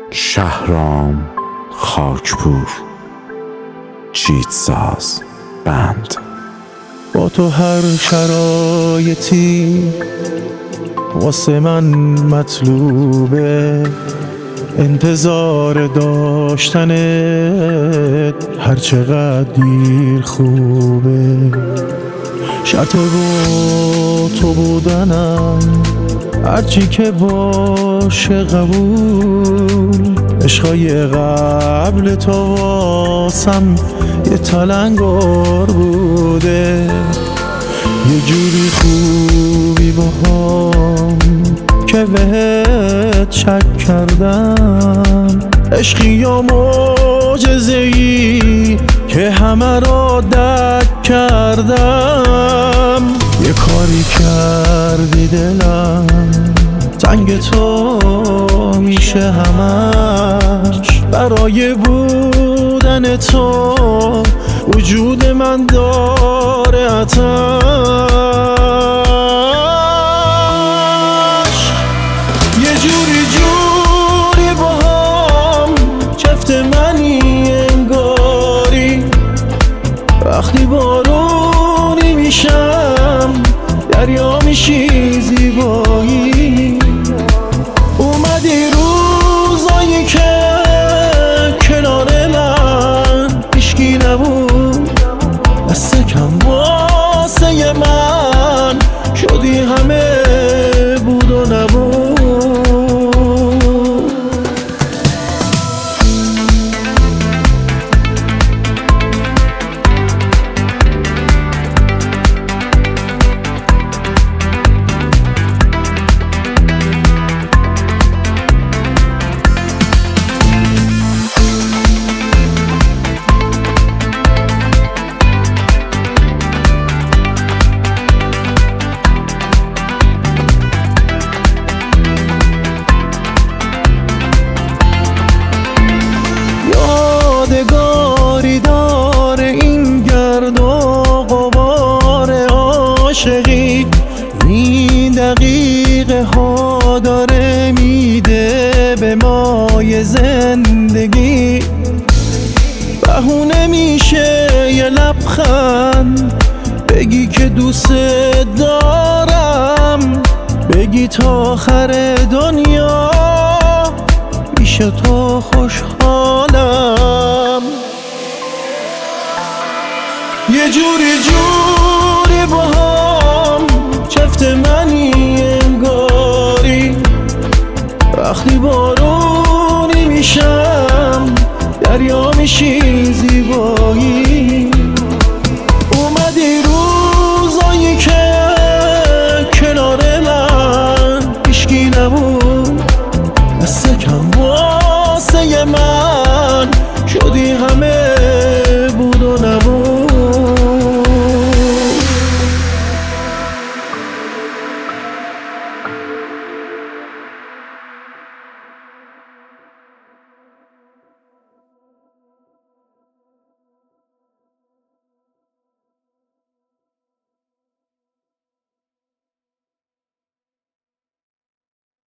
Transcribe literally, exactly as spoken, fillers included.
شهرام خاکپور، جیتساز بند. با تو هر شرایطی واسه من مطلوبه، انتظار داشتنت هر چقدر دیر خوبه. شرط با تو بودنم هرچی که باشه قبول. عشقای قبل تو واسم یه تلنگار بوده، یه جوری خوبی باهام که بهت شک کردم. عشقی یا معجزه‌ای که همه را درک کردم. یه کاری کردی دلم تنگ تو میشه همش. برای بودن تو وجود من داره آتش. یه جوری جوری با هم چفت منی انگاری. وقتی بارونی میشم دریا میشی زیبایی. اومدی روزایی که کنار من هیچکی نبود. دست کم واسه من شدی همه بود و نبود. یادگاری داره این گرد و غبار عاشقی. این دقیقه ها داره میده به مای زندگی. بهونه میشه یه لبخند بگی که دوست دارم. بگی تا آخر دنیا پیش تو خوشحالم. یه جوری جوری با هم چفت منی انگاری. وقتی بارونی میشم دریا میشی زیبایی.